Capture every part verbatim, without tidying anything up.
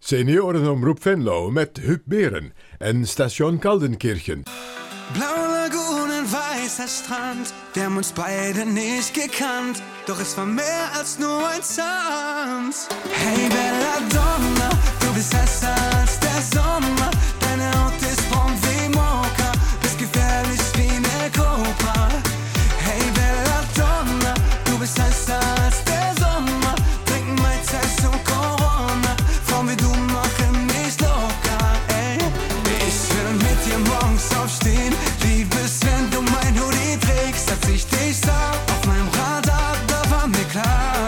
Seniorenomroep Venlo met Huub Beren en Station Kaldenkirchen. Blaue Lagunen, weißer Strand, wir haben uns beide nicht gekannt, doch es war mehr als nur ein Tanz. Hey Belladonna, du bist heißer als der Sommer, deine Haut ist braun wie Mocha, bist gefährlich wie eine Cobra. Hey Belladonna, du bist heißer als der Sommer, trinken Mai Tai und Corona, Frauen wie du machen mich locker, ey. Ich will mit dir morgens aufstehen, lieb es, wenn du mein Hoodie trägst, als ich dich sah auf meinem Radar, da war mir klar,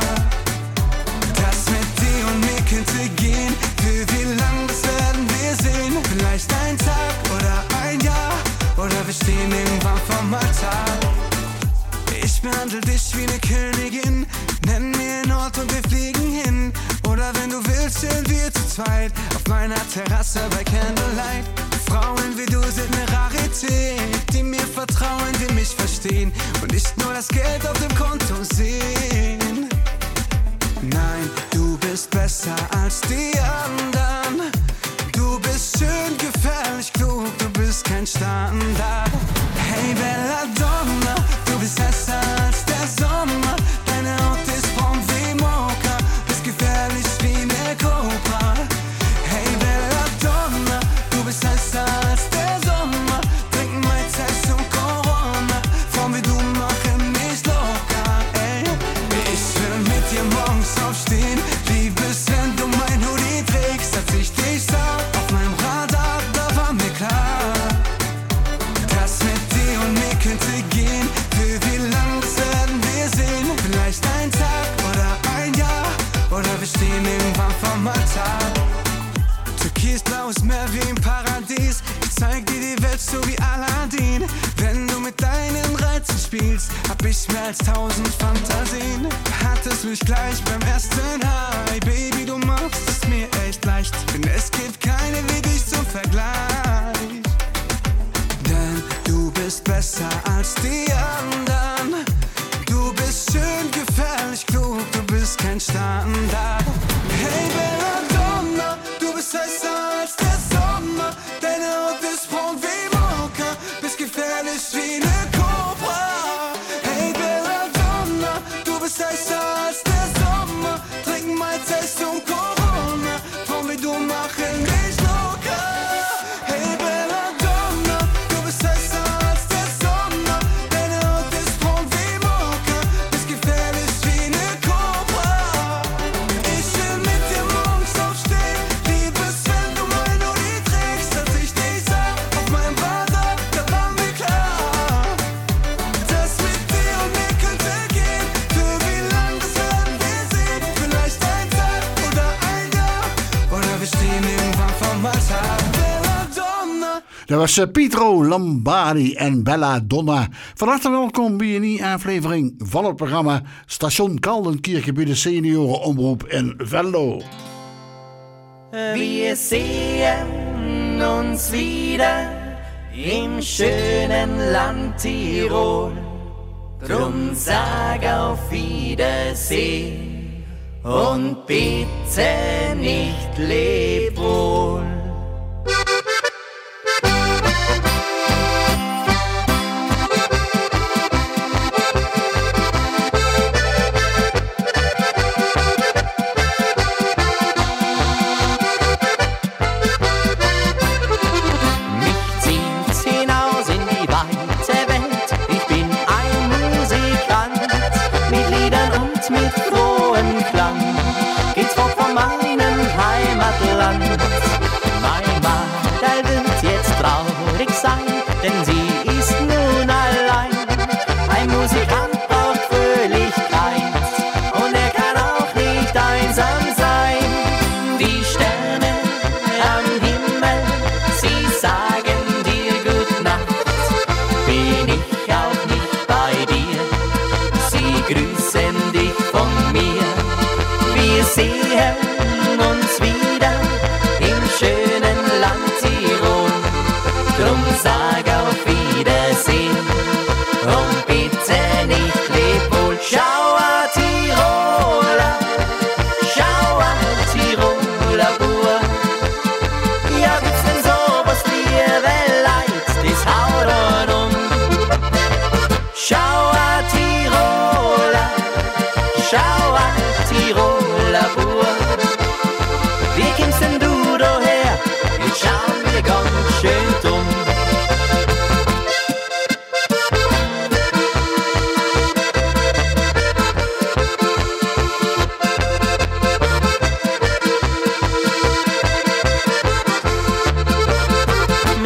das mit dir und mir könnte gehen, für wie lang, das werden wir sehen, vielleicht ein Tag oder ein Jahr, oder wir stehen irgendwann vorm Altar. Ich behandle dich wie eine Königin, nenn mir einen Ort und wir fliegen hin, oder wenn du willst, sind wir zu zweit, auf meiner Terrasse bei Candlelight. Frauen wie du sind eine Rarität, die mir vertrauen, die mich verstehen und nicht nur das Geld auf dem Konto sehen. Nein, du bist besser als die anderen, du bist schön, gefährlich, klug, du bist kein Standard. Hey Belladonna, du bist besser als der Sommer, deine Haut ist braun wie Mocha, bist gefährlich wie eine Cobra. Hey Belladonna, du bist heißer als der Sommer, trinken Mai Tai und Corona, Frauen wie du machen mich locker, ey. Ich will mit dir morgens aufstehen, lieb es, wenn du mein Hoodie trägst, als ich dich sah auf meinem Radar, da war mir klar, das mit dir und mir könnte gehen, für wie lang, das werden wir sehen, vielleicht ein Tag oder ein Jahr, oder wir stehen irgendwann vorm Altar. Türkisblaues Meer wie im Paradies, ich zeig dir die Welt so wie Aladdin. Wenn du mit deinen Reizen spielst, hab ich mehr als tausend Fantasien. Hattest mich gleich beim ersten High, Baby, du machst es mir echt leicht, denn es gibt keine wie dich zum Vergleich. Denn du bist besser als die anderen, du bist schön, gefährlich, klug, du bist kein Standard. Hey Belladonna, du bist heißer als der Sommer, deine Haut ist braun wie Mocha, bist gefährlich wie eine Cobra. Hey Belladonna, du bist heißer als der Sommer, trinken Mai Tai und Corona, Frauen wie du machen mich locker. Hey Belladonna, du bist heißer als der Sommer, deine Haut ist braun wie Mocha, bist gefährlich wie eine Cobra. Ich will mit dir morgens aufstehen, lieb es, wenn du mein Hoodie trägst, als ich dich sah auf meinem Radar, da war mir klar, das mit dir und mir könnte gehen, für wie lang, das werden wir sehen, vielleicht ein Tag oder ein Jahr, oder wir stehen irgendwann vorm Altar. Belladonna. Dat was uh, Pietro Lombardi en Belladonna. Van harte welkom bij een nieuwe aflevering van het programma Station Kaldenkirchen bij de Seniorenomroep in Venlo. Wir sehen uns wieder im schönen Land Tirol. Drum sag auf Wiedersehen und bitte nicht leb wohl. Mit frohem Klang geht's fort von meinem Heimatland.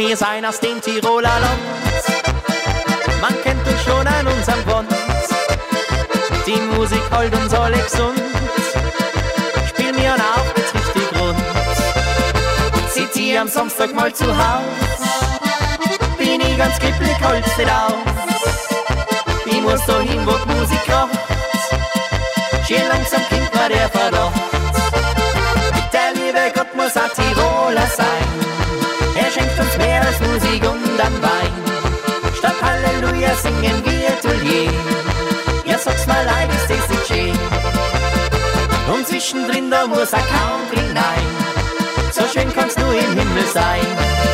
Wir seien aus dem Tiroler Land, man kennt uns schon an unserem Bond. Die Musik holt uns alle gesund, spiel mir auch jetzt richtig rund. Sitz hier am Samstag mal zu Haus, bin ich ganz kribbelig, holt's nicht aus. Ich muss da hin, wo die Musik kracht, schön langsam klingt mir der Verdacht. Der liebe Gott muss ein Tiroler sein, er schenkt uns mehr als Musik und an Wein. Statt Halleluja singen wir Tullier, ja sag's mal leid, ist das nicht schön. Und zwischendrin da muss ein Country hinein, so schön kann's nur im Himmel sein.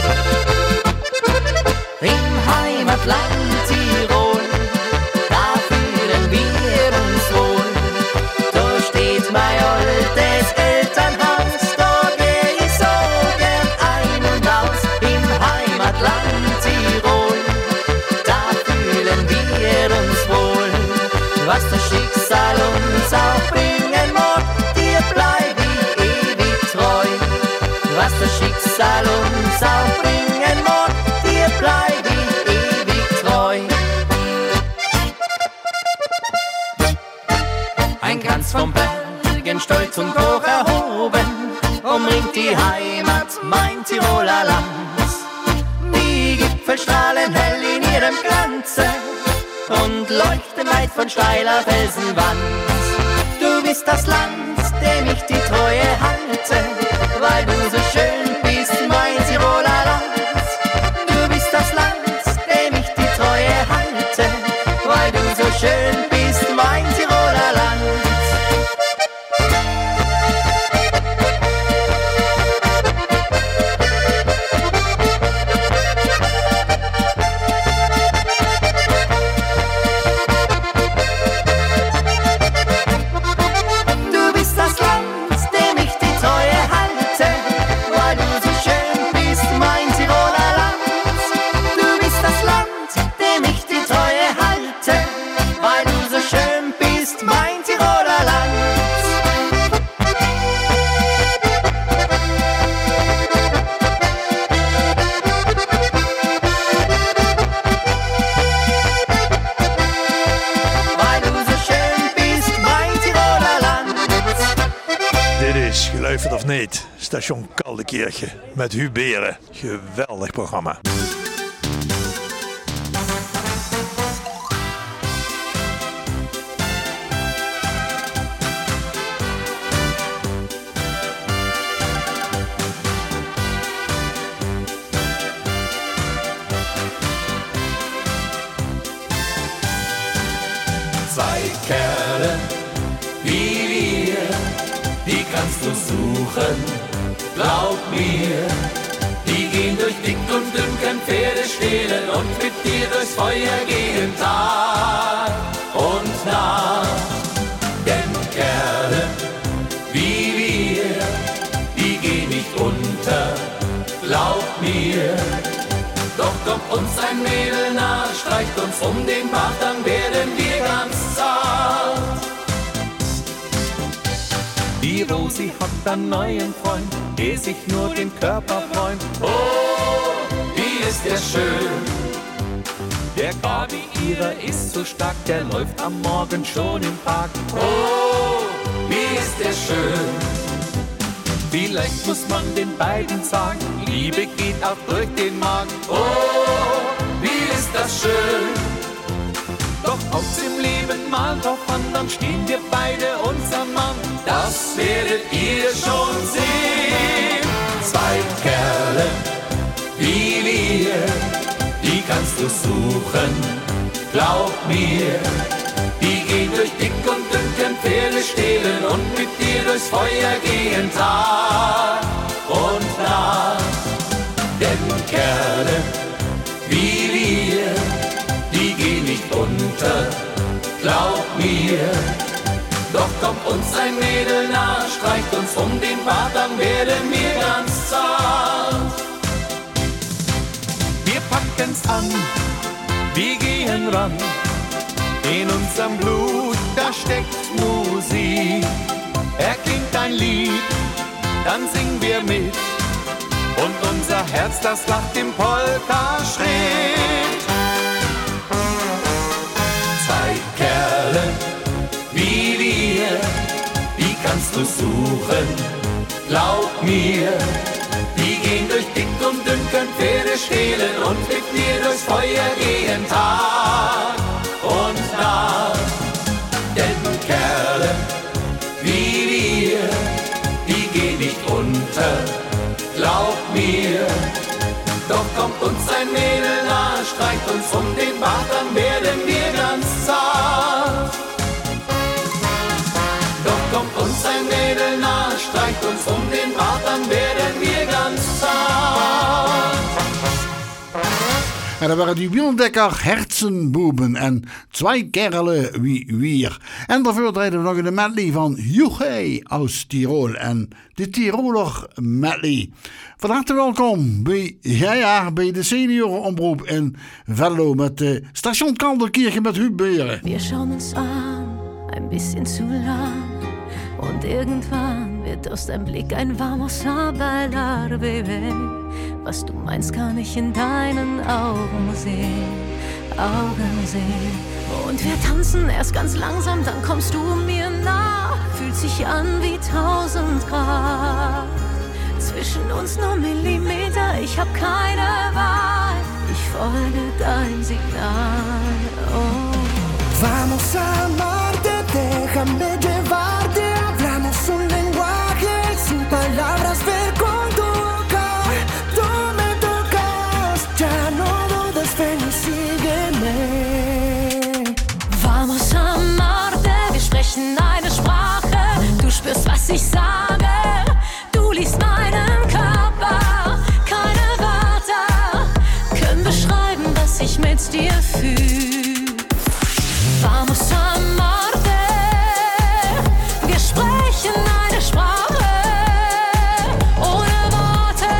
Im Heimatland Tirol, da fühlen wir uns wohl. Da steht mein altes Elternhaus, da geh ich so gern ein und aus. Im Heimatland Tirol, da fühlen wir uns wohl. Was das Schicksal uns auch bringen mag, dir bleib ich ewig treu. Was das Schicksal uns auch bringen mag, dir bleib ich ewig treu. Ein Kranz vom Bergen, stolz und hoch erhoben, umringt die Heimat, mein Tiroler Land. Die Gipfel strahlen hell in ihrem Glanze und leuchten weit von steiler Felsenwand. Du bist das Land, dem ich die Treue halte, weil du so schön bist, mein Tiroler Land. Du bist das Land, dem ich die Treue halte, weil du so schön bist, mein Tiroler Land. Of niet, Station Kaldenkirchen met Huub Beren. Geweldig programma. Zwei Kerle wie wir, die kannst du suchen, glaub mir. Die gehen durch dick und dünn, können Pferde stehlen und mit dir durchs Feuer gehen Tag und Nacht. Denn Kerle wie wir, die gehen nicht unter, glaub mir. Doch kommt uns ein Mädel nah, streicht uns um den Bart, dann werden wir ganz zart. Die Rosi hat einen neuen Freund, der sich nur den Körper freut. Oh, wie ist der schön. Der Gabi ihrer ist so stark, der läuft am Morgen schon im Park. Oh, wie ist der schön. Vielleicht muss man den beiden sagen, Liebe geht auch durch den Magen. Oh, wie ist das schön. Doch kommt's im Leben mal drauf an, dann stehen wir beide unserem Mann. Das werdet ihr schon sehen. Zwei Kerle wie wir, die kannst du suchen, glaub mir. Die gehen durch dick und dünn, können Pferde stehlen und mit dir durchs Feuer gehen Tag und Nacht. Denn Kerle wie wir, die gehen nicht unter, glaub mir. Doch kommt uns ein Mädel nah, streicht uns um den Bart, dann werden wir ganz zart. Wir packen's an, wir gehen ran. In unserem Blut, da steckt Musik. Erklingt ein Lied, dann singen wir mit. Und unser Herz, das lacht im Polka-Schritt. Zwei Kerle wie wir, die kannst du suchen, glaub mir. Die gehen durch dick und dünn, können Pferde stehlen und mit dir durchs Feuer gehen Tag und Nacht. Denn Kerle wie wir, die gehen nicht unter, glaub mir. Doch kommt uns ein Mädel nahe, streicht uns um den Bart, dann werden wir ganz zart. Doch kommt uns ein Mädel nahe, streicht uns um den Bart, dann werden wir ganz zart. En dat waren die wieldekker Herzenbuben en Zwei Kerle wie wir. En daarvoor draaiden we nog in de medley van Juche aus Tirol en de Tiroler medley. Van harte welkom bij, ja, ja, bij de seniorenomroep in Venlo met de Station Kaldenkirchen met Huub Beeren. Wir schauen uns an, ein bisschen zu lang. Und irgendwann wird aus deinem Blick ein warmes bailar, Baby. Was du meinst, kann ich in deinen Augen sehen, Augen sehen. Und wir tanzen erst ganz langsam, dann kommst du mir nah. Fühlt sich an wie tausend Grad. Zwischen uns nur Millimeter, ich hab keine Wahl. Ich folge dein Signal, oh. Vamos a amarte, déjame llevarte. Hablamos un lenguaje sin palabras, ver con tu boca. Tú me tocas, ya no dudes, ven y sígueme. Vamos a amarte, wir sprechen eine Sprache. Du spürst, was ich sage. Du liest meinen Körper. Keine Wörter können beschreiben, was ich mit dir fühl. Vamos a amarte, wir sprechen eine Sprache, ohne Worte.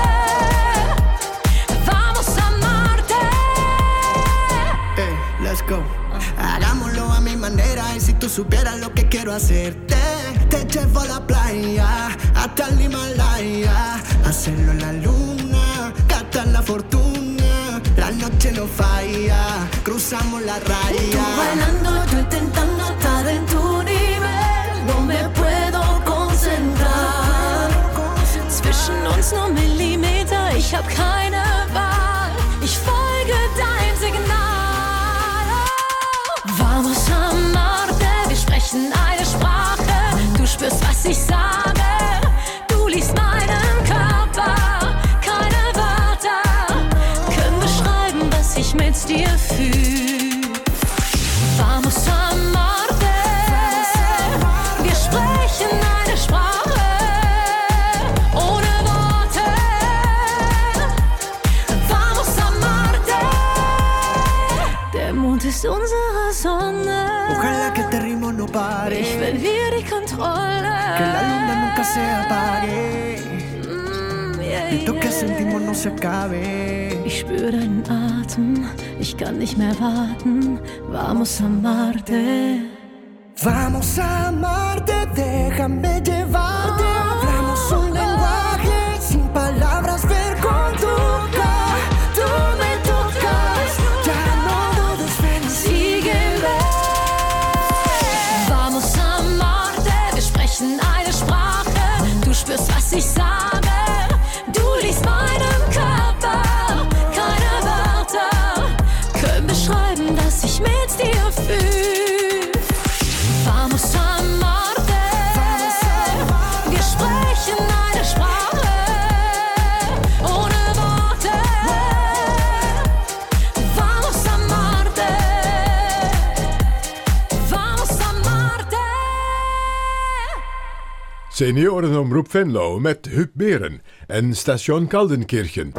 Vamos a amarte. Hey, let's go. Hagámoslo a mi manera y si tú supieras lo que quiero hacerte, te llevo a la playa, hasta el Himalaya, hacerlo en la luna, gastar la fortuna, la noche no falla, cruzamos la raya. Tú bailando, yo intentando estar en tu nivel, no me puedo concentrar. Zwischen uns nur Millimeter, ich hab keine Wahl, ich folge dein Signal. Vamos a amarte, wir sprechen eine Sprache, du spürst, was ich sage, du liest meinen Körper. Keine Wörter können beschreiben, was ich mit dir fühl. Vamos a amarte, wir sprechen eine Sprache, ohne Worte. Vamos a amarte. Der Mond ist unsere Sonne. Ojalá que este ritmo no pare, Ich verliere die Kontrolle. que la luna nunca se apague, Mm, yeah, esto que yeah. sentimos no se acabe. Ich spür deinen Atem, ich kann nicht mehr warten. Vamos a amarte. Vamos a amarte, déjame llevarte. Hablamos un lenguaje sin palabras, ver con tu boca. Tú me tocas, ya no dudes, ven y Sígueme. Vamos a amarte, wir sprechen eine Sprache. Du spürst, was ich sage. Du liest meinen Körper. Keine Wörter können beschreiben, was ich mit dir fühl. Vamos a amarte, wir sprechen eine Sprache, ohne Worte. Vamos a amarte, vamos a amarte. Seniorenomroep Venlo met Huub Beeren en Station Kaldenkirchen.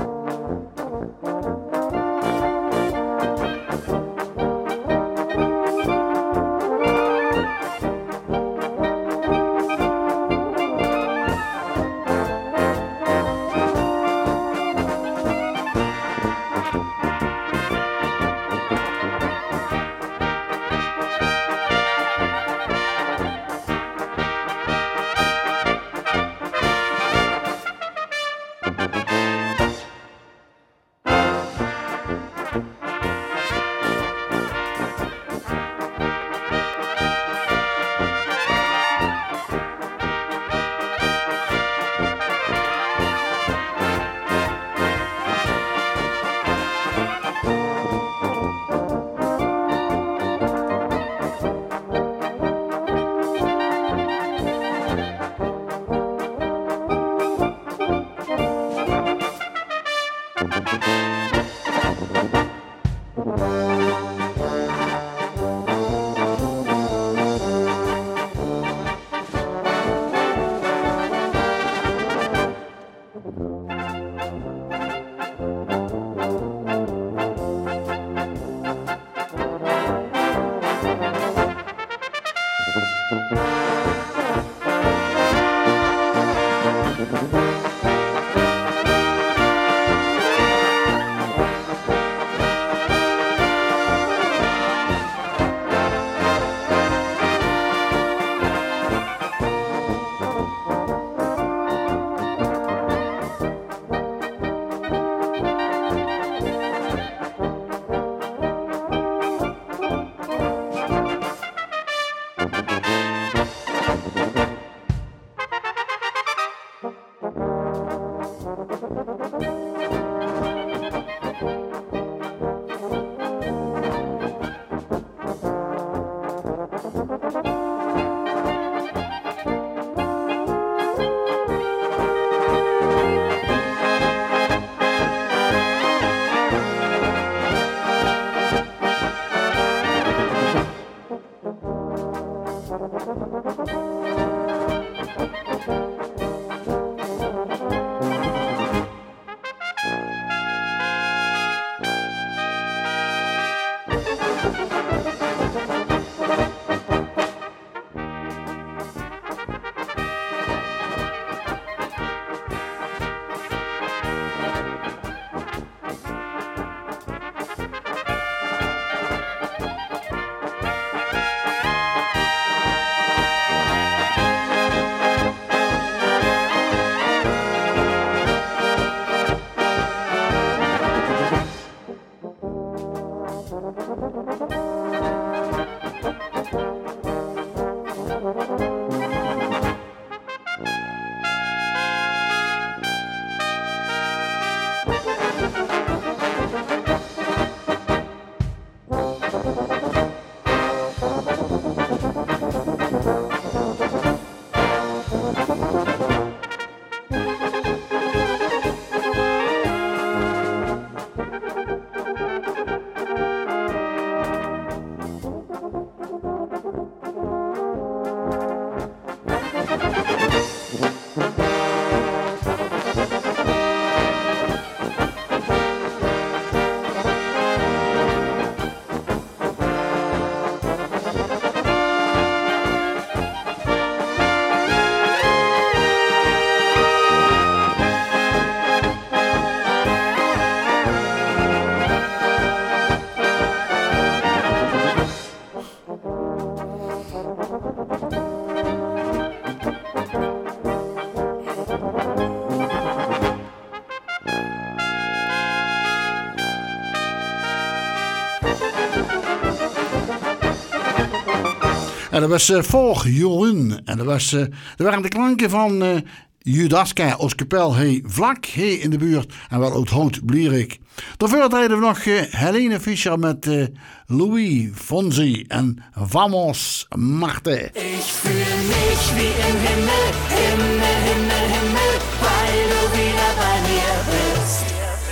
En dat was uh, vorig jaar. En dat, was, uh, dat waren de klanken van uh, Judaska als kapel hey, vlak hey, in de buurt. En wel uit Hout Blierik. Daarvoor draaiden we nog uh, Helene Fischer met uh, Louis Fonsi en Vamos Marte. Ich fühl mich wie im Himmel, Himmel, Himmel, Himmel, weil du wieder bei mir bist.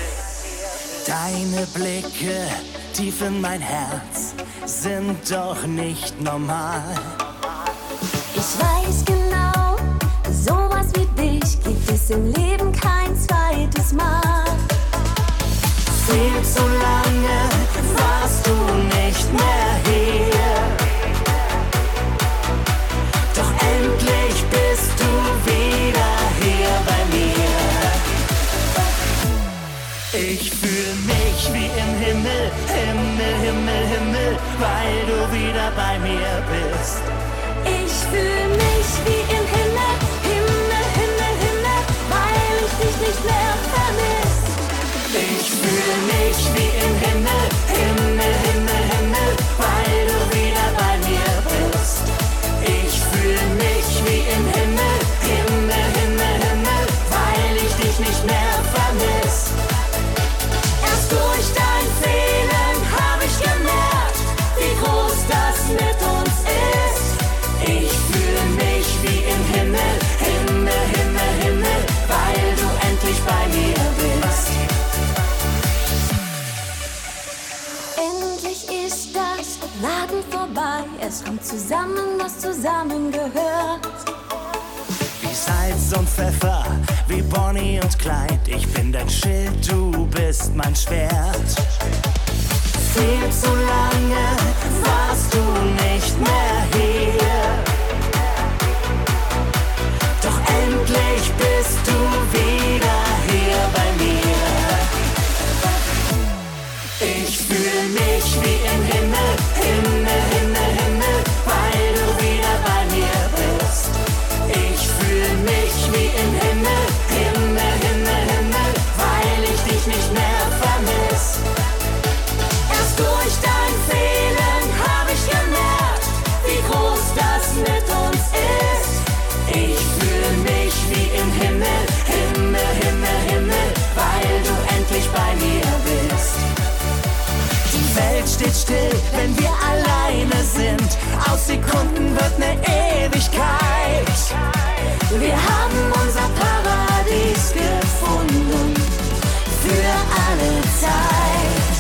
Deine Blicke tief in mein Herz sind doch nicht normal. Ich weiß genau, sowas wie dich gibt es im Leben kein zweites Mal. Viel zu lange warst du nicht mehr hier. Doch endlich bist du wieder hier bei mir. Ich fühl mich wie im Himmel, Himmel, Himmel, Himmel, weil du wieder bei mir bist. Ich fühl mich wie im Himmel, Himmel, Himmel, Himmel, weil ich dich nicht mehr vermiss. Ich fühl mich wie im Himmel, Himmel, Himmel, Himmel, weil du wieder bei mir bist. Ich fühl mich wie im Himmel, Himmel, Himmel, Himmel, weil ich dich nicht mehr vermiss. Erst durch dein Fehlen hab ich gemerkt, wie groß das mit uns ist. Ich fühl mich wie im Himmel, Himmel, Himmel, Himmel, weil du endlich bei mir bist. Endlich ist das Warten vorbei, es kommt zusammen, was zusammengehört. Wie Salz Salz und Pfeffer wie Bonnie und Clyde. Ich bin dein Schild, du bist mein Schwert. Viel zu lange warst du nicht mehr hier. Doch endlich bist du wieder hier bei mir. Ich fühl mich wie im Himmel, Himmel, Himmel, Himmel, weil du wieder bei mir bist. Ich fühl mich wie im Himmel, Himmel, Himmel, Himmel, weil ich dich nicht mehr vermiss. Erst durch dein Fehlen hab ich gemerkt, wie groß das mit uns ist. Ich fühl mich wie im Himmel, Himmel, Himmel, Himmel, weil du endlich bei mir bist. Die Welt steht still, wenn wir alleine sind. Aus Sekunden wird ne Ewigkeit. Wir haben unser Paradies gefunden für alle Zeit.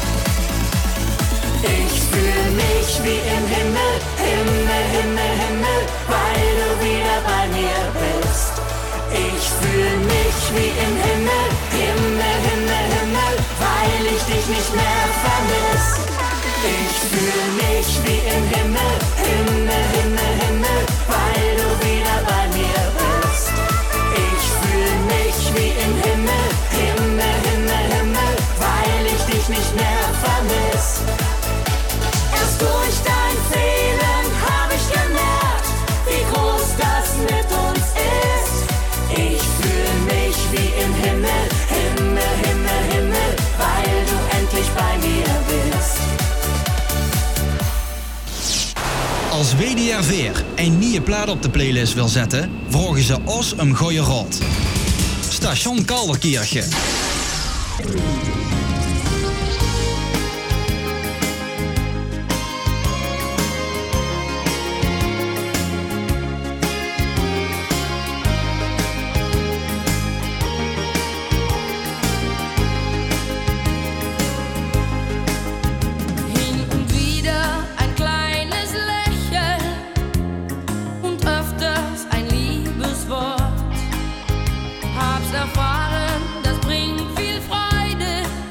Ich fühl mich wie im Himmel, Himmel, Himmel, Himmel, weil du wieder bei mir bist. Ich fühl mich wie im Himmel, Himmel, Himmel, Himmel, weil ich dich nicht mehr vermiss. Ich fühl mich wie im Himmel, Himmel, Himmel, Himmel, weil du wieder bei mir bist. Ich fühl mich wie im Himmel, Himmel, Himmel, Himmel, weil ich dich nicht mehr vermiss. Erst durch dein Fehlen hab ich gemerkt, wie groß das mit uns ist. Ich fühl mich wie im Himmel, Himmel, Himmel, Himmel, weil du endlich bei mir bist. Als W D R Veer een nieuwe plaat op de playlist wil zetten, vragen ze ons om goeie raad. Station Kalderkirchen. Erfahren, das bringt viel Freude.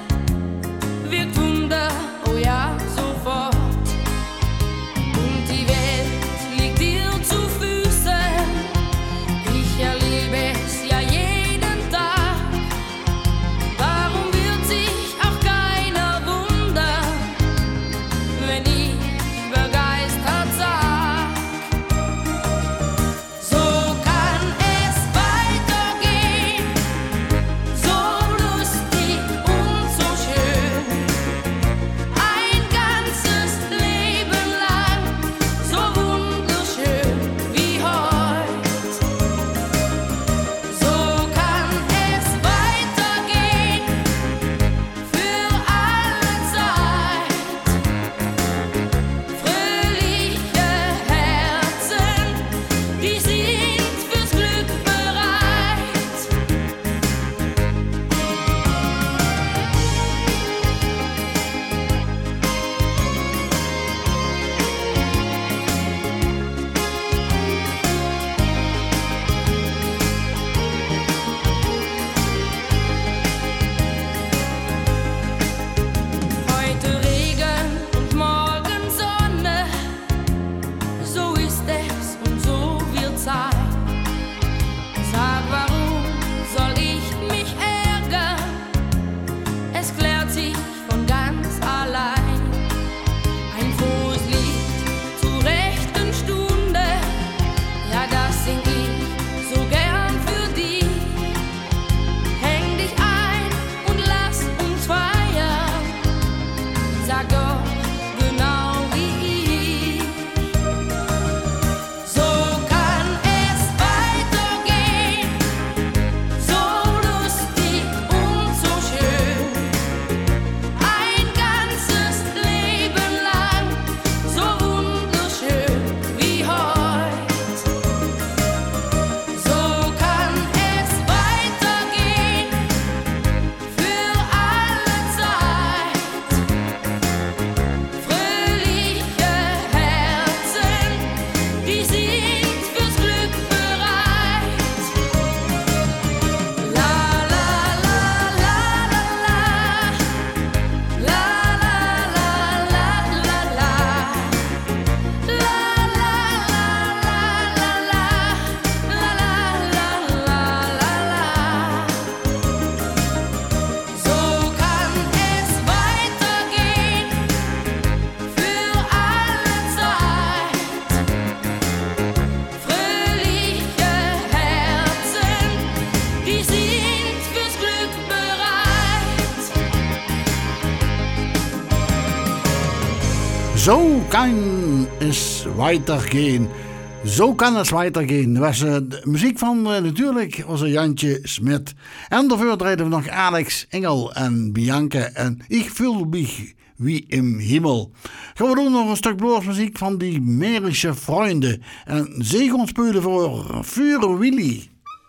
Zo kan es weitergehen. Zo kan het weitergehen. Dat was uh, de muziek van uh, natuurlijk onze Jantje Smit. En daarvoor draaiden we nog Alex Engel en Bianca en Ik voel mich wie im Himmel. Gaan we doen nog een stuk bluesmuziek van die Merische Vrienden. En zegen spelen voor Vuur Willy.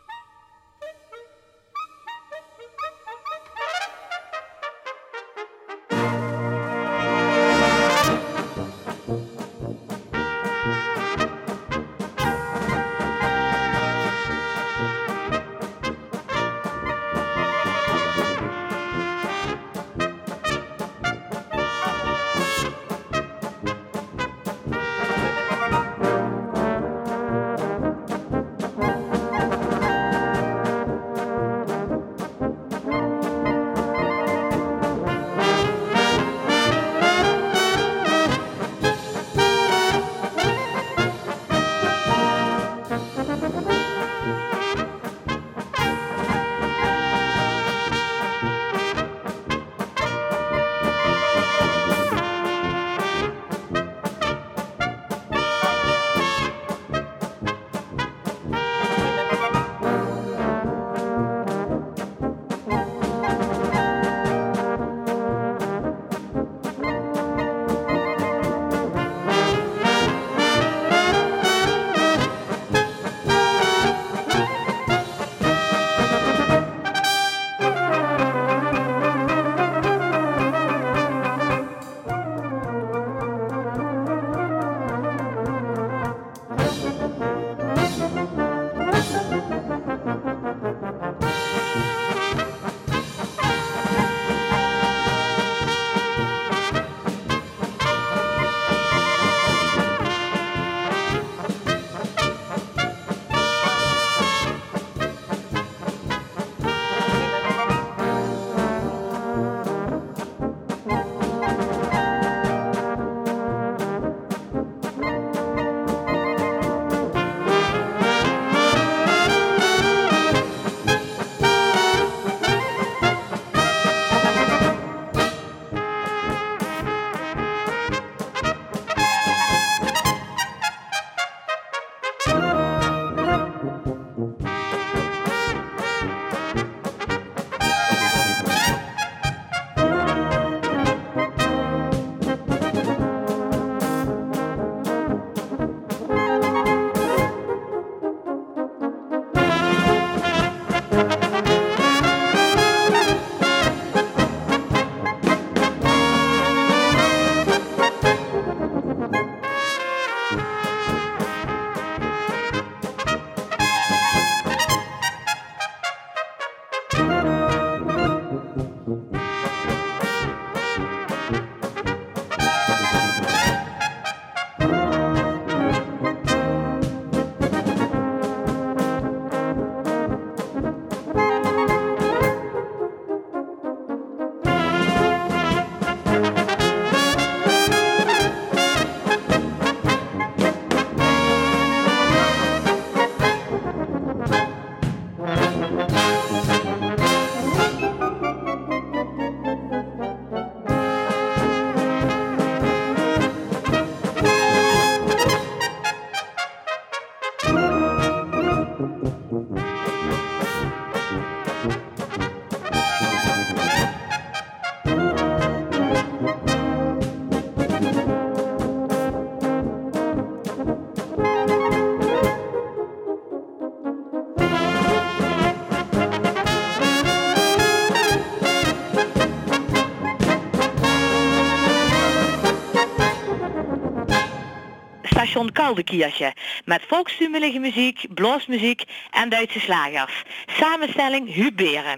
Station Kaldekirche met volkstumelige muziek, bluesmuziek en Duitse slagers. Samenstelling Huub Beren.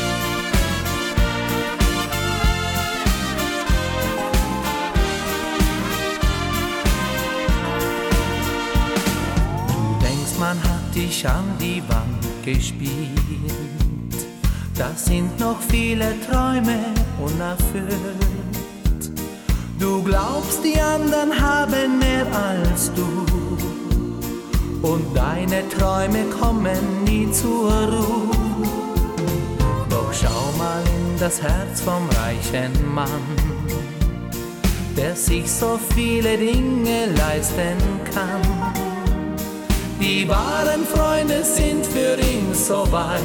Du denkst, man hat dich an die Wand gespielt. Das sind noch viele Träume unerfüllt. Du glaubst, die anderen haben mehr als du und deine Träume kommen nie zur Ruhe. Doch schau mal in das Herz vom reichen Mann. der sich so viele Dinge leisten kann. Die wahren Freunde sind für ihn so weit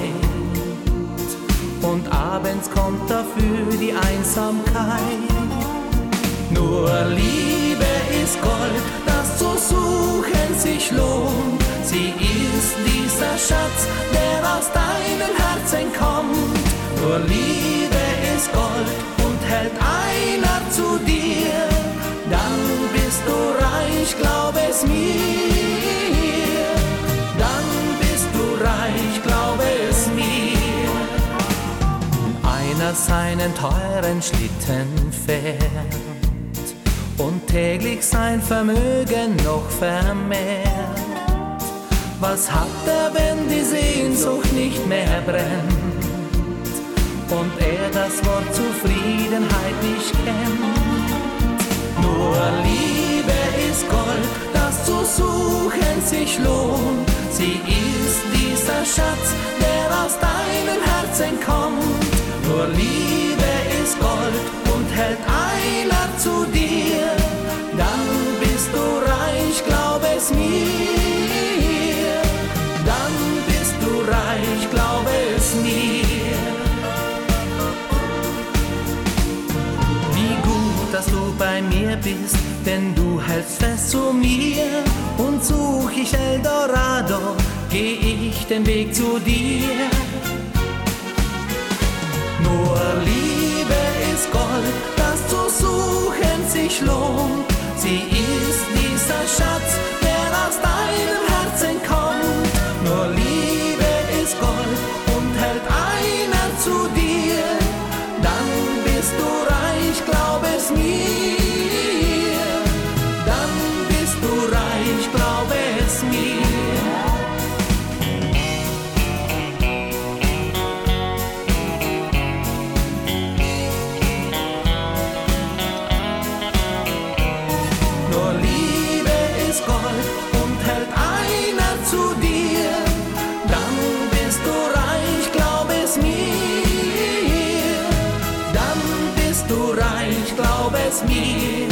und abends kommt dafür die Einsamkeit. Nur Liebe ist Gold, das zu suchen sich lohnt. Sie ist dieser Schatz, der aus deinem Herzen kommt. Nur Liebe ist Gold und hält einer zu dir. Dann bist du reich, glaub es mir. Dann bist du reich, glaub es mir. Einer seinen teuren Schlitten fährt und täglich sein Vermögen noch vermehrt. Was hat er, wenn die Sehnsucht nicht mehr brennt und er das Wort Zufriedenheit nicht kennt? Nur Liebe ist Gold, das zu suchen sich lohnt. Sie ist dieser Schatz, der aus deinem Herzen kommt. Nur Liebe ist Gold und hält einer zu dir. Dann bist du reich, glaub es mir. Dann bist du reich, glaub es mir. Wie gut, dass du bei mir bist, denn du hältst fest zu mir. Und such ich Eldorado, geh ich den Weg zu dir. Nur Liebe ist Gold, das zu suchen sich lohnt. Sie ist dieser Schatz, der aus deinem Herzen kommt. Nur Liebe ist Gold und hält einer zu dir. Dann bist du reich, glaub es mir. Dann bist du reich, glaub es mir. Mir.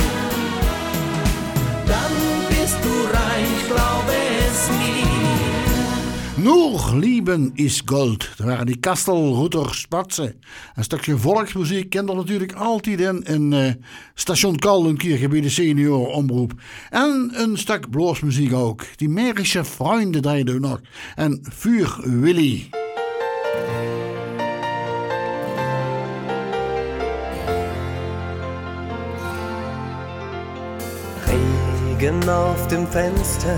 Dann bist du reich, glaub es mir. Nur Lieben is Gold. Dat waren die Kastelroeter Spatsen. Een stukje volksmuziek kent er natuurlijk altijd in. Een uh, station Kaldenkirchen bij de senioren omroep. En een stuk bluesmuziek ook. Die Mährische Freunde deden nog. En Vuur Willy. Regen auf dem Fenster,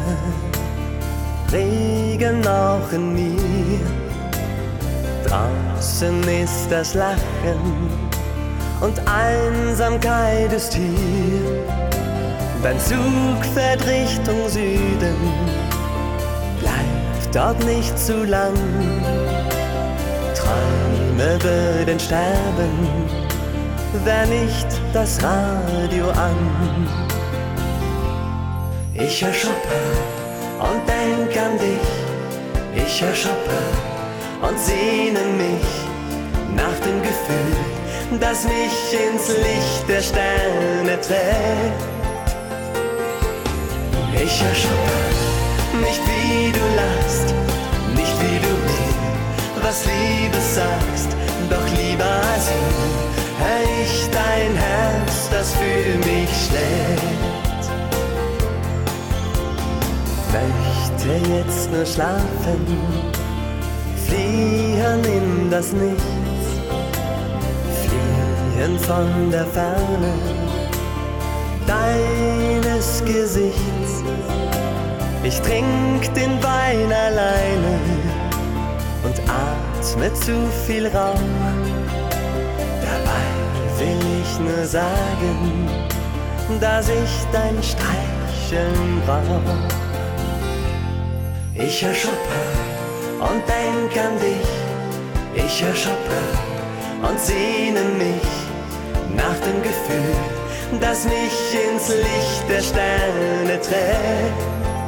Regen auch in mir. Draußen ist das Lachen und Einsamkeit ist hier. Dein Zug fährt Richtung Süden, bleib dort nicht zu lang. Träume würden sterben, wär nicht das Radio an. Ich hör Chopin und denk an dich. Ich hör Chopin und sehne mich nach dem Gefühl, das mich ins Licht der Sterne trägt. Ich hör Chopin, nicht wie du lachst, nicht wie du mir was Liebe sagst, doch lieber als ihn hör ich dein Herz, das für mich schlägt. Möchte jetzt nur schlafen, fliehen in das Nichts, fliehen von der Ferne deines Gesichts. Ich trink den Wein alleine und atme zu viel Rauch. Dabei will ich nur sagen, dass ich dein Streicheln brauch. Ich hör Chopin und denk an dich. Ich hör Chopin und sehne mich nach dem Gefühl, das mich ins Licht der Sterne trägt.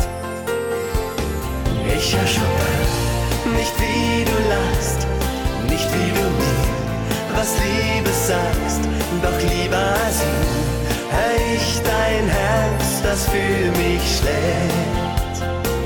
Ich hör Chopin, nicht wie du lachst, nicht wie du mir was Liebe sagst, doch lieber als ihn hör ich dein Herz, das für mich schlägt.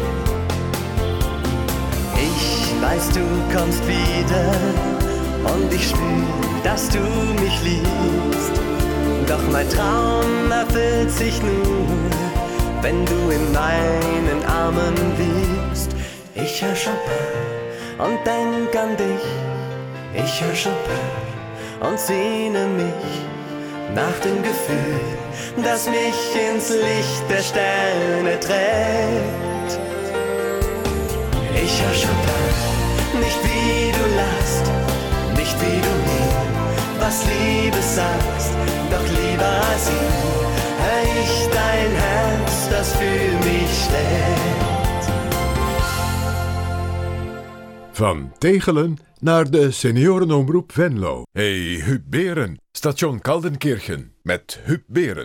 Ich weiß, du kommst wieder und ich spür, dass du mich liebst. Doch mein Traum erfüllt sich nur, wenn du in meinen Armen liegst. Ich hör Chopin und denk an dich. Ich hör Chopin und sehne mich nach dem Gefühl, das mich ins Licht der Sterne trägt. Ich hör Chopin, nicht wie du lachst, nicht wie du mir was Liebe sagst, doch lieber als ihn hör ich dein Herz, das für mich schlägt. Van Tegelen naar de seniorenomroep Venlo. Hey, Huub Beren, station Kaldenkirchen met Huub Beren.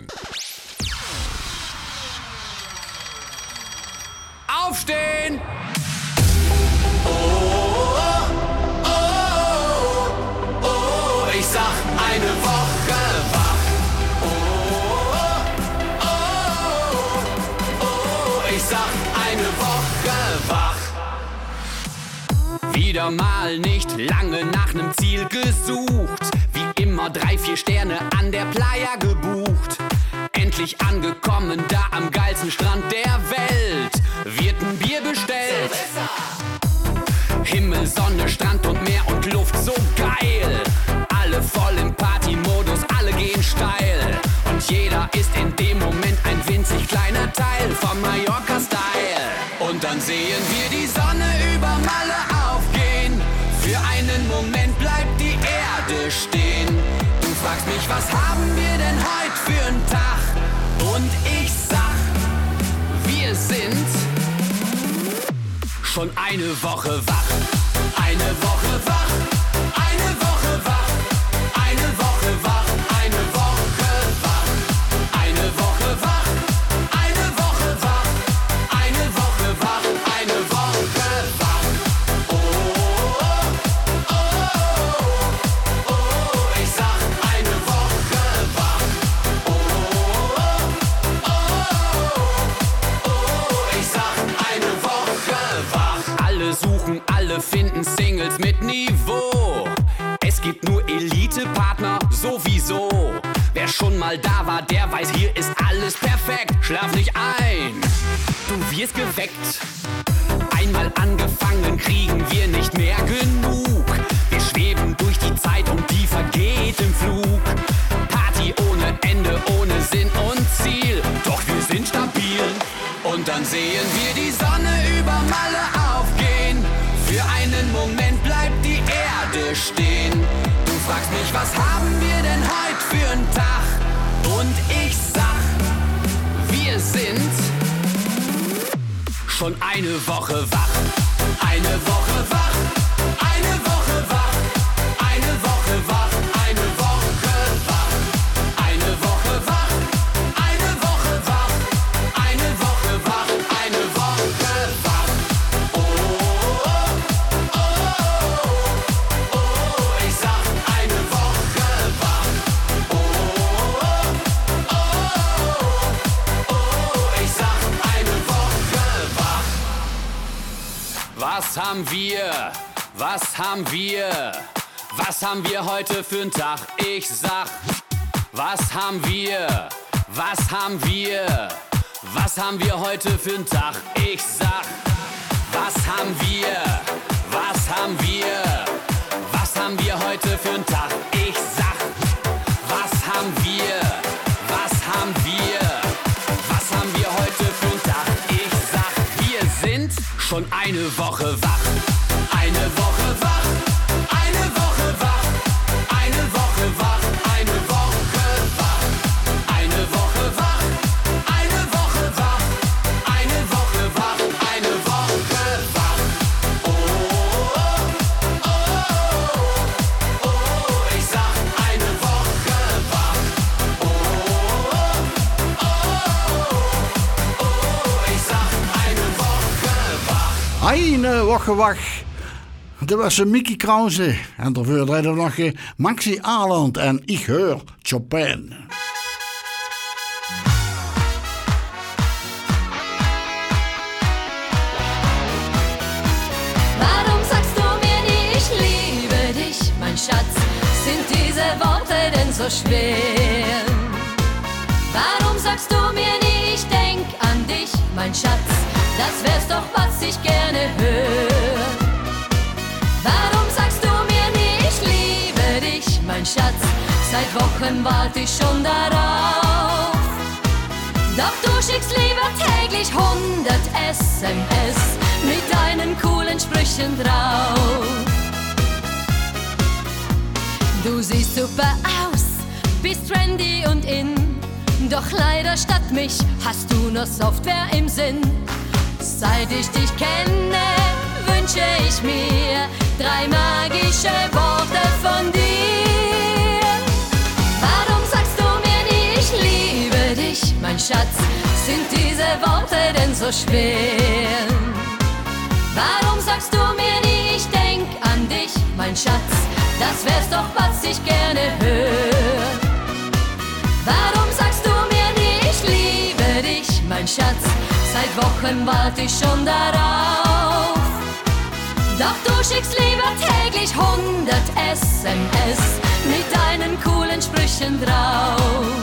Aufstehen! Oh, oh, oh, oh, oh, ich sag eine Woche wach. Oh, oh, oh, oh, ich sag eine Woche wach. Wieder mal nicht lange nach nem Ziel gesucht. Wie immer drei, vier Sterne an der Playa gebucht. Endlich angekommen, da am geilsten Strand der Welt. Wird ein Bier bestellt. Himmel, Sonne, Strand und Meer und Luft so geil. Alle voll im Partymodus, alle gehen steil. Und jeder ist in dem Moment ein winzig kleiner Teil vom Mallorca-Style. Und dann sehen wir die Sonne über Malle aufgehen. Für einen Moment bleibt die Erde stehen. Du fragst mich, was haben wir denn heute für einen Tag? Und ich sag, wir sind schon eine Woche wach. Eine Woche wach, eine Woche wach, eine Woche wach, eine Woche wach, eine Woche wach, eine Woche wach, eine Woche wach, eine Woche wach. Oh, oh, oh, oh, ich sag eine Woche wach. Oh, oh, oh, ich sag eine Woche wach. Alle suchen, alle finden Singles mit Niveau. Es gibt nur Elite-Partner, sowieso. Wer schon mal da war, der weiß, hier ist alles perfekt. Schlaf nicht ein, du wirst geweckt. Einmal angefangen, kriegen wir nicht mehr genug. Wir schweben durch die Zeit und die vergeht im Flug. Party ohne Ende, ohne Sinn und Ziel. Doch wir sind stabil. Und dann sehen wir die Sonne über Malle aufgehen. Für einen Moment bleibt die Erde stehen. Du fragst mich, was haben wir denn heute für einen Tag? Und ich sag, wir sind schon eine Woche wach. Eine Woche wach, eine Woche wach, eine Woche wach, eine Woche wach, eine Woche wach, eine Woche wach, eine Woche wach, eine Woche wach. Oh, oh, oh, oh, ich sag eine Woche wach. Oh, oh, oh, ich sag eine Woche wach. Was haben wir? Was haben wir? Was haben wir heute für einen Tag? Ich sag, was haben wir? Was haben wir? Was haben wir heute für einen Tag? Ich sag, was haben wir? Was haben wir? Was haben wir heute für einen Tag? Ich sag, was haben wir? Was haben wir? Was haben wir heute für einen Tag? Ich sag, wir sind schon eine Woche wach. Eine Woche wach, eine Woche wach, eine Woche wach, eine Woche wach, eine Woche wach, eine Woche wach, eine Woche wach, eine Woche wach. Oh, oh, oh, oh, ich sag eine Woche wach. Oh, oh, oh, ich sag eine Woche wach. Eine Woche wach. Dat was Mickey Krause. En daarvoor draaide nog Maxi Aland en Ik hoor Chopin. Worte denn so schwer? Warum sagst du mir nie, ich denk an dich, mein Schatz? Das wär's doch, was ich gerne hör. Warum sagst du mir nie, ich liebe dich, mein Schatz? Seit Wochen warte ich schon darauf. Doch du schickst lieber täglich hundert S M S mit deinen coolen Sprüchen drauf. Du siehst super aus, bist trendy und in. Doch leider statt mich hast du nur Software im Sinn. Seit ich dich kenne, wünsche ich mir drei magische Worte von dir. Warum sagst du mir nie, ich liebe dich, mein Schatz? Sind diese Worte denn so schwer? Warum sagst du mir nie, ich denk an dich, mein Schatz? Das wär's doch, was ich gerne hör. Warum sagst du mir nie, ich liebe dich, mein Schatz? Seit Wochen warte ich schon darauf. Doch du schickst lieber täglich hundert S M S mit deinen coolen Sprüchen drauf.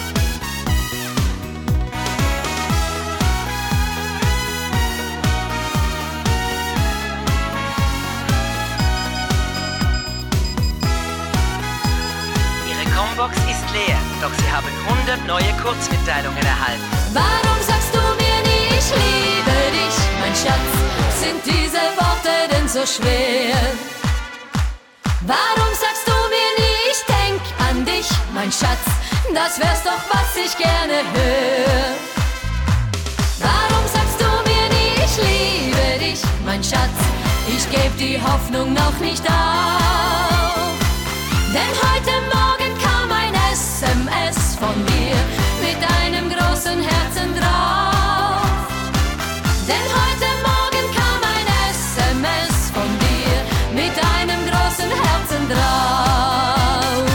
Box ist leer, doch Sie haben hundert neue Kurzmitteilungen erhalten. Warum sagst du mir nie, ich liebe dich, mein Schatz? Sind diese Worte denn so schwer? Warum sagst du mir nie, ich denk an dich, mein Schatz? Das wär's doch, was ich gerne hör. Warum sagst du mir nie, ich liebe dich, mein Schatz? Ich geb die Hoffnung noch nicht auf. Denn heute Morgen kam ein S M S von dir mit einem großen Herzen drauf. Denn heute Morgen kam ein S M S von dir mit einem großen Herzen drauf.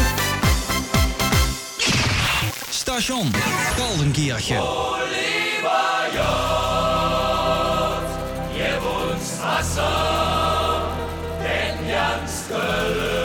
Station Kaldenkirchen. Oh, lieber Jod, gib uns Wasser, denn ganz Köln.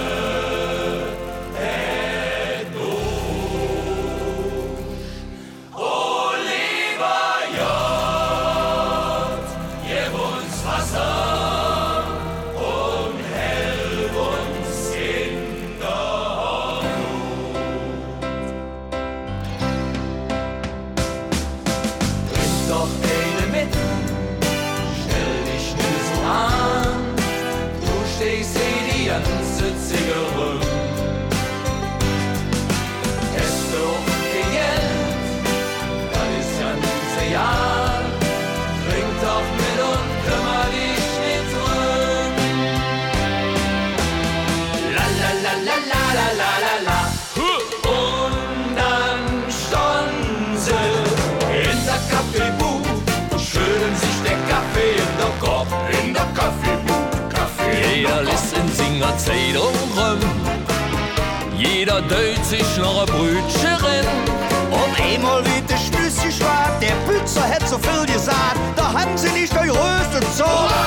Jeder lässt in Singer Zeitung rum. Jeder dölt sich noch ein Brötchen rein. Und einmal wie der Schlüssel schwarz, der Pützer hat so viel gesagt, da haben sie nicht euch röstet so.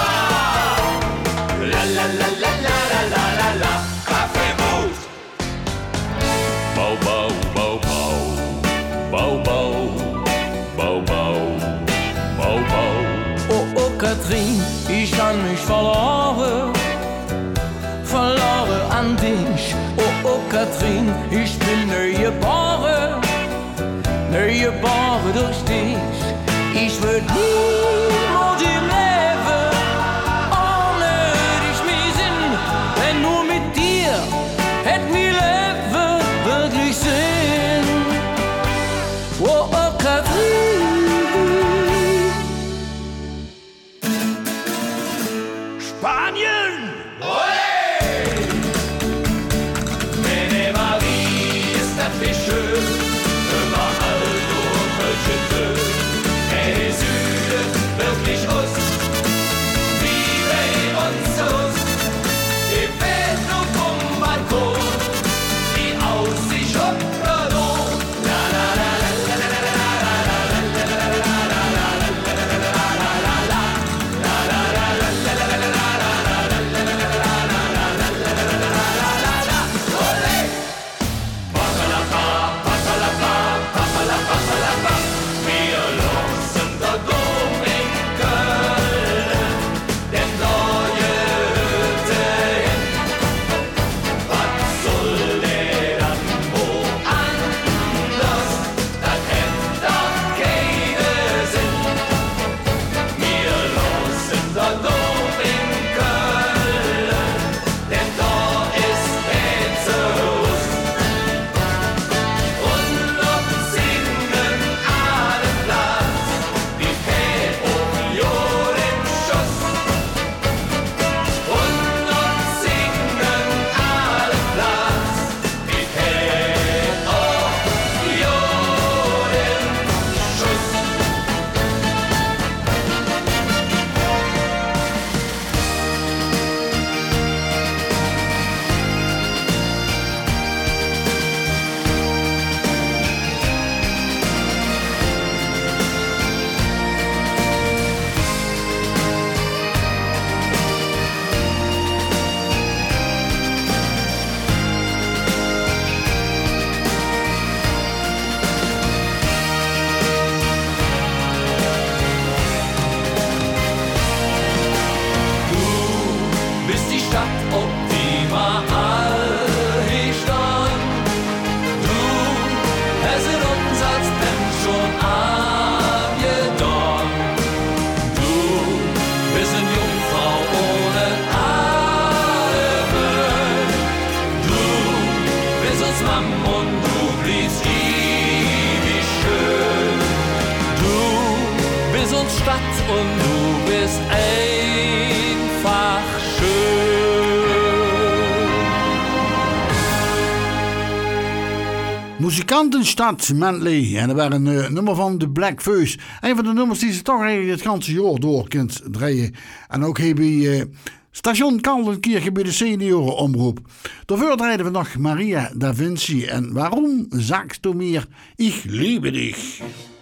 La la la la la la la la la, Kaffeebrot. Bau, bau, bau, bau, bau, bau, bau, bau, bau, bau. Oh, oh, Katrin, ich kann mich verloren, verloren an dich. Oh, oh, Katrin, ich bin neugeboren, neugeboren durch dich. Ich würd niemals im Leben ohne dich mehr sind, denn nur mit dir hätt mir Leben wirklich Sinn. Oh, oh, Katrin. Spanien! Olé! Mene Marie ist das wie schön, überall nur Kölschete. Hey, Süde, wirklich Ost, Stadt und du bist einfach schön. Muzikantenstad Mantley. En dat waren een uh, nummer van de Black Fuss. Een van de nummers die ze toch eigenlijk het ganse jaar door kunt draaien. En ook hebben we uh, Station Kaldenkirchen bij de seniorenomroep. Daarvoor draaiden we nog Maria da Vinci. En waarom sagst du mir, ich liebe dich?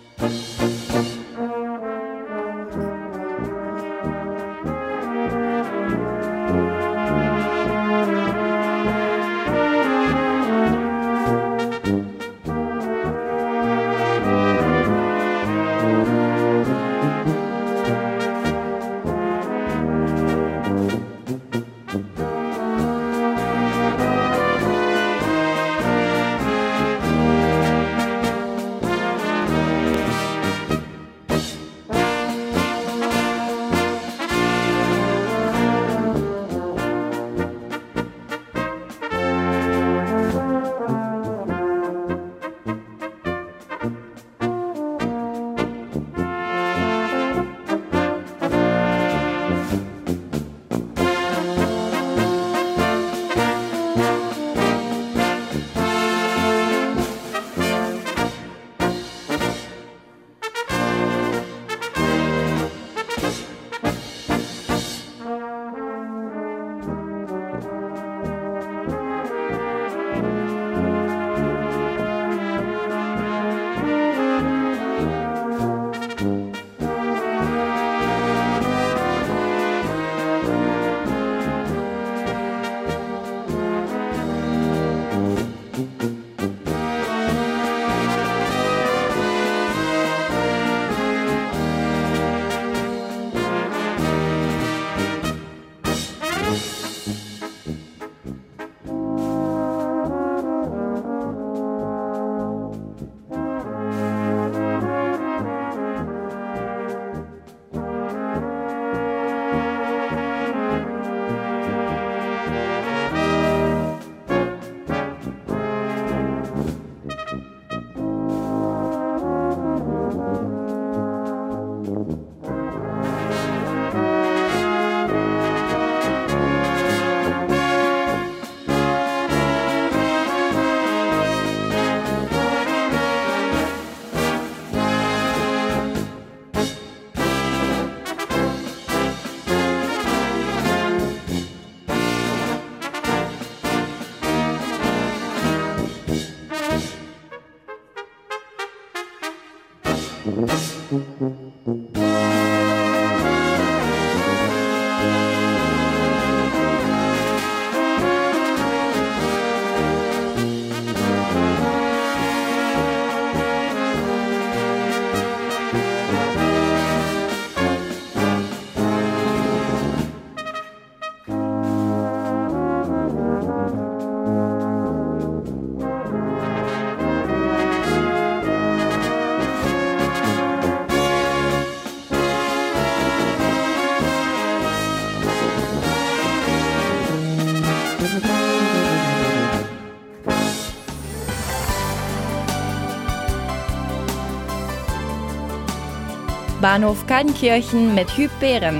Bahnhof Kaldenkirchen mit Huub Behren.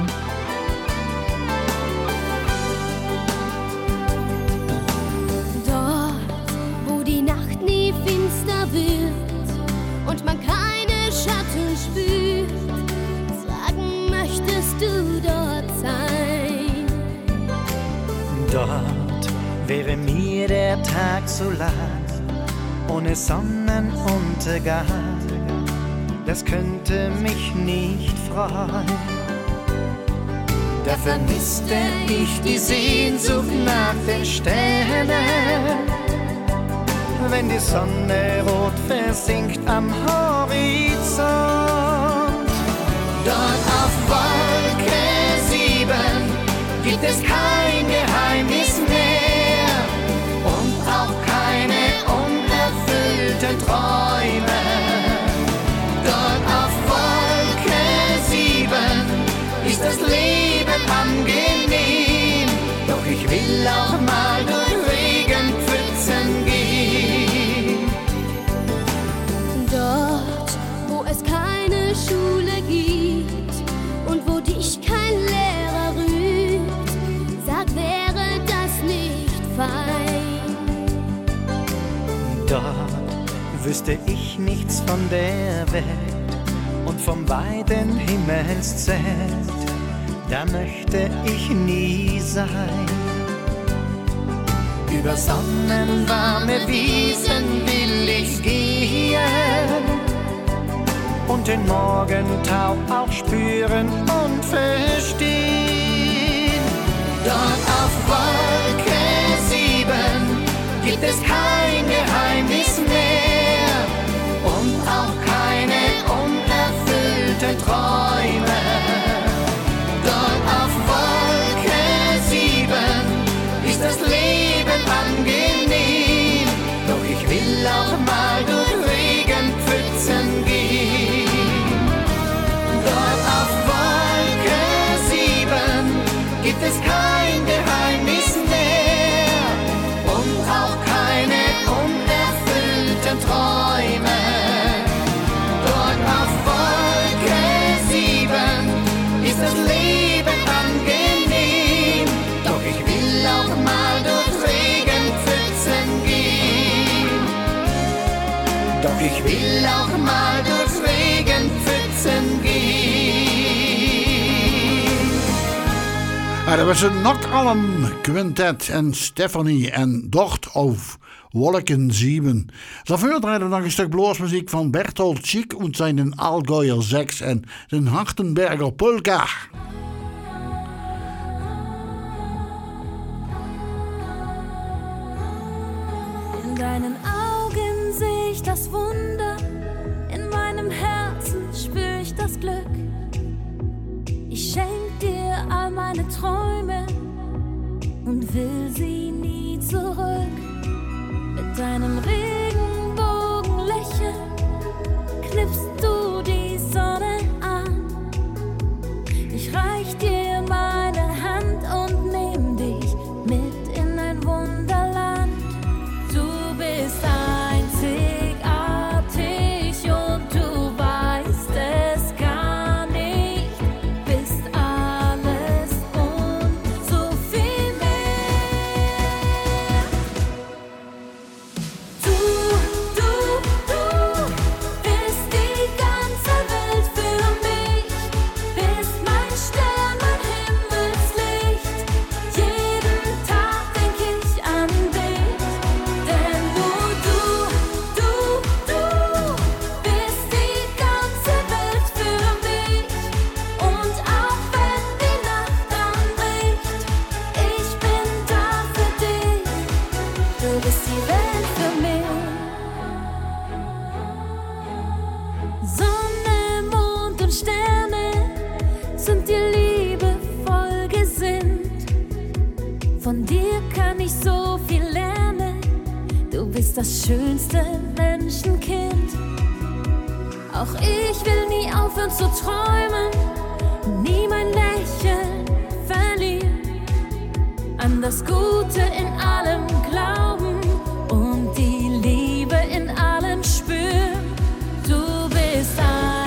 Dort, wo die Nacht nie finster wird und man keine Schatten spürt, sagen, möchtest du dort sein? Dort wäre mir der Tag so lang, ohne Sonnenuntergang. Das könnte mich nicht freuen. Da vermisste ich die Sehnsucht nach den Sternen, wenn die Sonne rot versinkt am Horizont. Dort auf Wolke sieben gibt es kein Geheimnis mehr und auch keine unerfüllten Träume. Dort auf Wolke sieben ist das Leben angenehm, doch ich will auch mal durch Regenpfützen gehen. Dort, wo es keine Schule gibt Dort wüsste ich nichts von der Welt und vom weiten Himmelszelt, da möchte ich nie sein. Über sonnenwarme Wiesen will ich gehen und den Morgentau auch spüren und verstehen. Dort auf Wolke sieben gibt es kein Geheimnis mehr und auch keine unerfüllten Träume. Dort auf Wolke sieben ist das Leben angenehm, doch ich will auch mal durch Regenpfützen gehen. Dort auf Wolke sieben gibt es kein Geheimnis mehr und auch keine unerfüllten Träume. Dort auf Wolke sieben ist das Leben angenehm, doch ich will auch mal durch Regenpfützen gehen. Doch ich will auch mal durch Regenpfützen gehen. Ah, dat was een Knock Allen Quintet en Stephanie en Dort auf Wolken sieben. Dafür draaien we nog een stuk bluesmuziek van Bertolt Schick und seinen Allgäuer Sechs en den Hartenberger Polka. In deinen Augen sehe ich das Wunder, in meinem Herzen spür ich das Glück. Ich schenk dir all meine Träume und will sie nie zurück. Mit deinem Regenbogenlächeln knippst du die Sonne an. Ich reich dir meine Hand und nehm dich mit in ein Wunderland. Du bist einzigartig und du weißt es gar nicht. Bist alles und so viel mehr. Du, du, du bist die ganze Welt für mich. Bist mein Stern, mein Himmelslicht. Jeden Tag denk ich an dich. Denn nur du, du, du bist die ganze Welt für mich. Und auch wenn die Nacht anbricht, ich bin da für dich. Du bist die Welt für mich. Sonne, Mond und Sterne sind dir liebevoll gesinnt. Von dir kann ich so viel lernen. Du bist das schönste Menschenkind. Auch ich will nie aufhören zu träumen, nie mein Lächeln verlieren. An das Gute in allem glauben und die Liebe in allem spüren. Du bist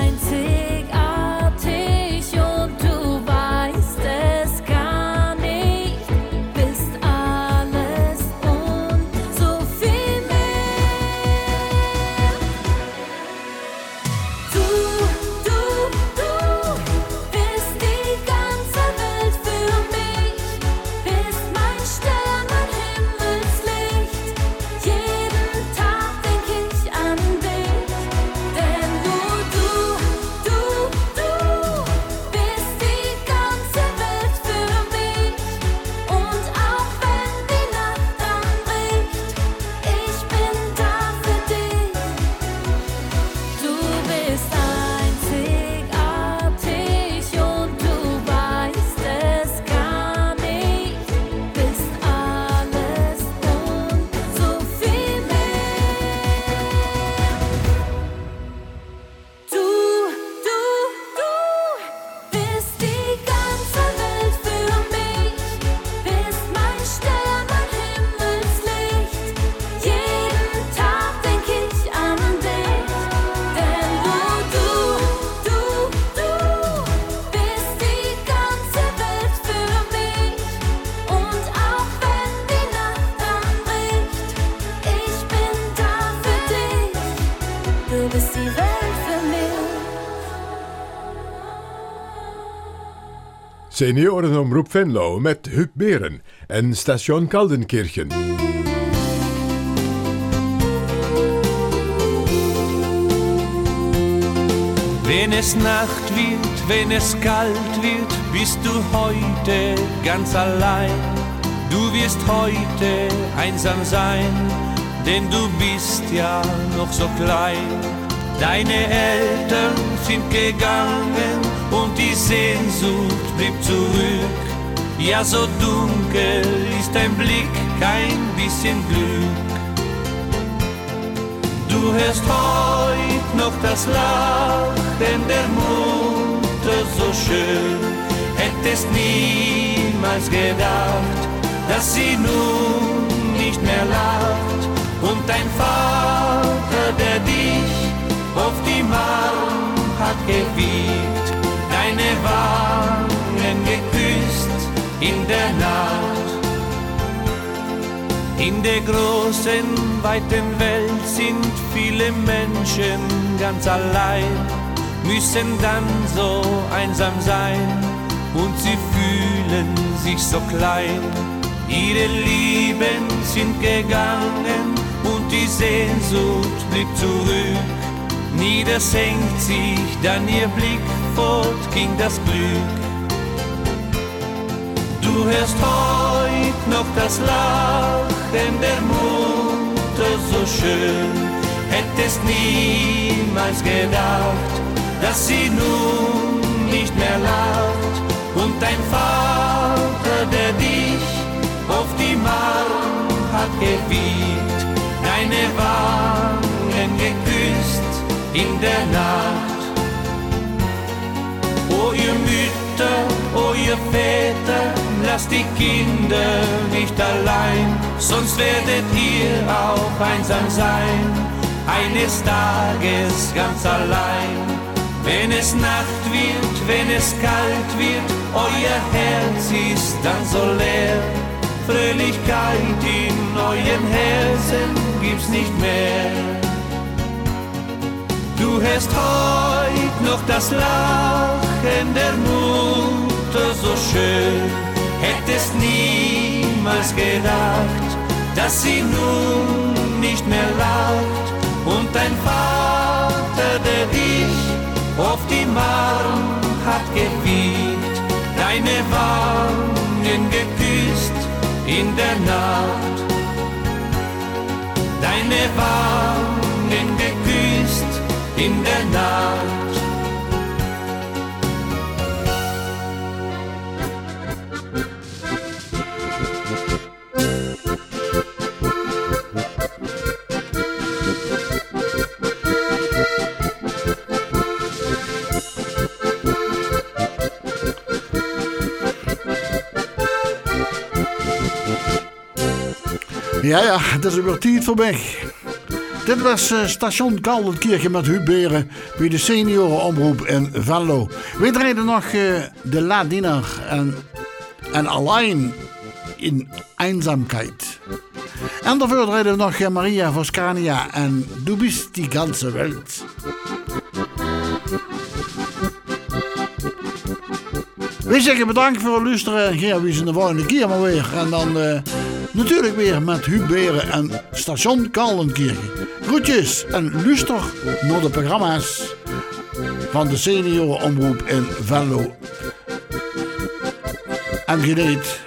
einzigartig und du weißt es gar nicht. Bist alles und so viel mehr. Du, du, du bist die ganze Welt für mich. Bist mein Stern, mein Himmelslicht. Seniorenomroep Venlo met Huub Beren en Station Kaldenkirchen. Wenn es Nacht wird, wenn es kalt wird, bist du heute ganz allein. Du wirst heute einsam sein, denn du bist ja noch so klein. Deine Eltern sind gegangen und die Sehnsucht blieb zurück. Ja, so dunkel ist dein Blick, kein bisschen Glück. Du hörst heut noch das Lachen der Mutter so schön. Hättest niemals gedacht, dass sie nun nicht mehr lacht. Und dein Vater, der dich auf die Marm hat gewiegt, deine Wangen geküsst in der Nacht. In der großen, weiten Welt sind viele Menschen ganz allein, müssen dann so einsam sein und sie fühlen sich so klein. Ihre Lieben sind gegangen und die Sehnsucht blieb zurück. Nieder senkt sich dann ihr Blick, fort ging das Glück. Du hörst heut noch das Lachen der Mutter so schön. Hättest niemals gedacht, dass sie nun nicht mehr lacht. Und dein Vater, der dich auf die Marm hat gewiegt, deine Wangen geküsst in der Nacht. O ihr Mütter, o ihr Väter, lasst die Kinder nicht allein, sonst werdet ihr auch einsam sein, eines Tages ganz allein. Wenn es Nacht wird, wenn es kalt wird, euer Herz ist dann so leer. Fröhlichkeit in euren Herzen gibt's nicht mehr. Du hörst heut noch das Lachen der Mutter so schön. Hättest niemals gedacht, dass sie nun nicht mehr lacht. Und dein Vater, der dich auf die Marm hat gewiegt, deine Wangen geküsst in der Nacht. Deine Wangen geküsst in der Nacht. Ja, ja, het is weer tijd voorbij. Dit was uh, Station Kaldenkirchen met Huub Beren bij de seniorenomroep in Venlo. We draaiden nog uh, de La Diener en, en Alleen in Eenzaamheid. En daarvoor draaiden we nog uh, Maria Voscania en Du bist die ganze Welt. We zeggen bedankt voor het luisteren en gaan we eens de volgende keer maar weer. En dan uh, natuurlijk weer met Huub Beren en Station Kaldenkirchen. Groetjes en luister naar de programma's van de seniorenomroep in Venlo. En geniet.